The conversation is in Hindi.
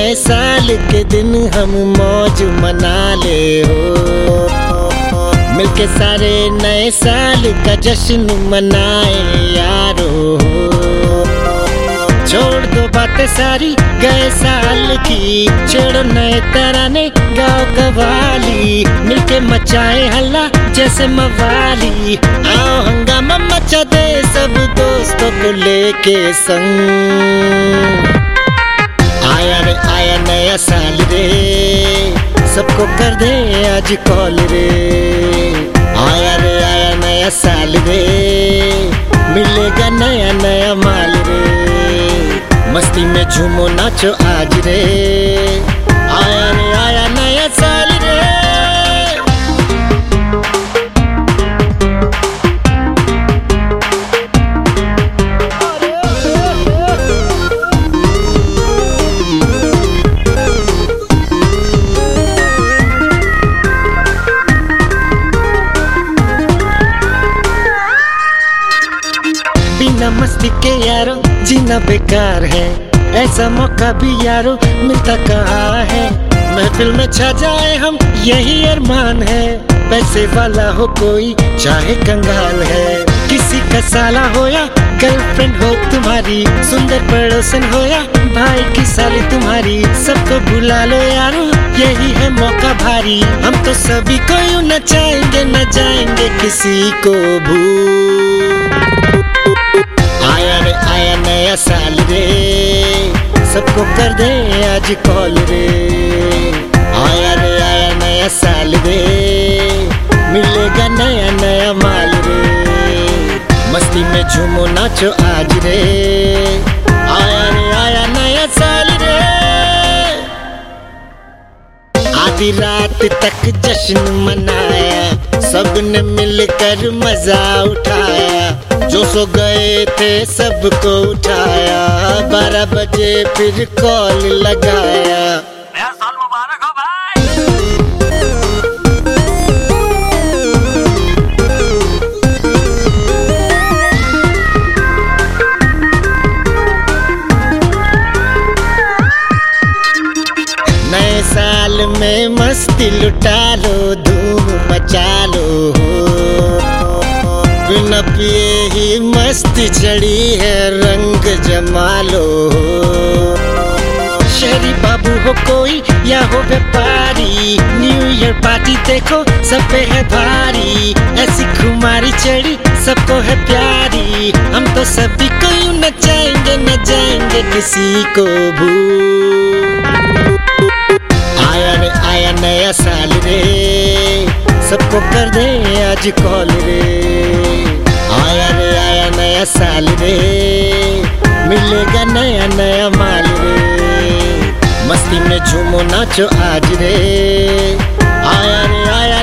नए साल के दिन हम मौज मना ले हो, मिलके सारे नए साल का जश्न मनाए यारो हो। छोड़ दो बातें सारी गए साल की, छेड़ो नए तराने गाओ कवाली, मिलके मचाए हल्ला जैसे मवाली। आओ हंगामा मचा दे सब दोस्तों को लेके संग। आया रे आया नया साल रे, सबको कर दे आज कॉल रे। आया रे आया नया साल रे, मिलेगा नया नया माल रे। मस्ती में झूमो नाचो आज रे, आया रे आया नया साल रे। बिना मस्ती के यारो जीना बेकार है, ऐसा मौका भी यारो मिलता कहाँ है। महफिल में छा जाए हम यही अरमान है, पैसे वाला हो कोई चाहे कंगाल है। किसी का साला हो या गर्लफ्रेंड हो तुम्हारी, सुंदर पड़ोसन हो या भाई की साली तुम्हारी, सबको बुला लो यारो यही है मौका भारी। हम तो सभी को यूं नचाएंगे न जाएंगे किसी को भूल। आया रे आया नया साल रे, सबको कर दे आज कॉल रे। आया रे आया नया साल रे, मिलेगा नया नया माल रे। मस्ती में झूमो नाचो आज रे, आया रे आया नया साल रे। आधी रात तक जश्न मनाया, सबने मिलकर मजा उठाया। जो सो गए थे सबको उठाया, 12 बजे फिर कॉल लगाया। नया साल मुबारक हो भाई। नए साल में मस्ती लुटा लो, धूम मचा लो हो। बिना पिए ही मस्ती चढ़ी है, रंग जमा लो हो। शहरी बाबू हो कोई या हो व्यापारी, न्यू ईयर पार्टी देखो सब पे है भारी। ऐसी खुमारी चढ़ी सबको है प्यारी, हम तो सभी को यूं नचाएंगे न जाएंगे किसी को भूल। आया रे आया नया साल रे, सबको कर दे आज कॉल रे। आया रे आया नया साल रे, मिलेगा नया नया माल रे। मस्ती में झूमो नाचो आज रे, आया रे आया